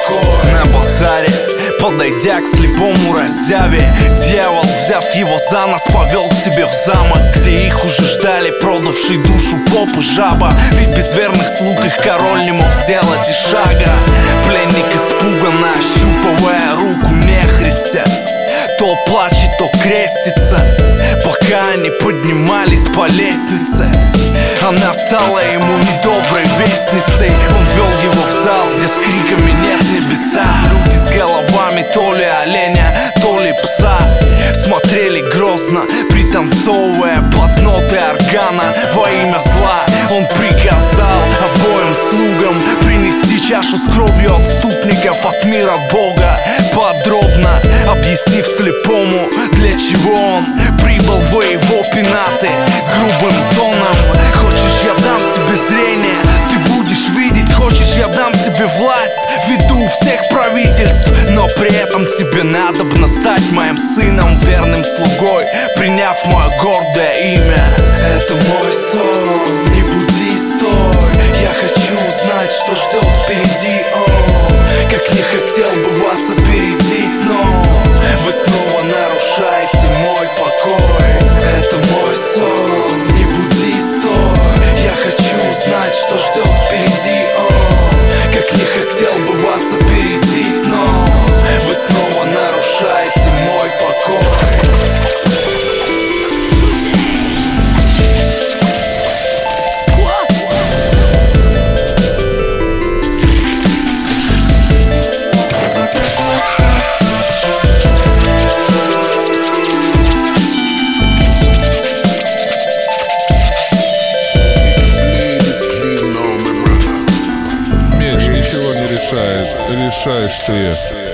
покой. На базаре, подойдя к слепому разяве, дьявол, взяв его за нос, повел к себе в замок, где их уже ждали продавший душу поп и жаба. Ведь без верных слуг их король не мог сделать и шага. Пленник испуганно, ощупывая руку нехристя, то плачет, то крестится, пока они поднимались по лестнице. Она стала ему недоброй вестницей. Он вел его в зал, где с криками нет небеса. Люди с головами то ли оленя, то ли пса смотрели грозно, пританцовывая под ноты органа. Во имя зла он приказал обоим слугам принести чашу с кровью отступников от мира Бога, подробно объяснив слепому, для чего он прибыл в его пенаты. Грубым тоном: хочешь, я дам тебе зрение, ты будешь видеть. Хочешь, я дам тебе власть в виду всех правительств, но при этом тебе надобно стать моим сыном, верным слугой, приняв мое гордое имя. Это мой сон, не буди, стой. Я хочу узнать, что ждет впереди. О, как не хотел бы вас опередить, но вы снова нарушаете мой покой. Это мой сон, не буди, стой. Я хочу узнать, что ждет впереди. О, как не хотел бы вас опередить, но вы снова нарушаете мой покой. Решаешь ты.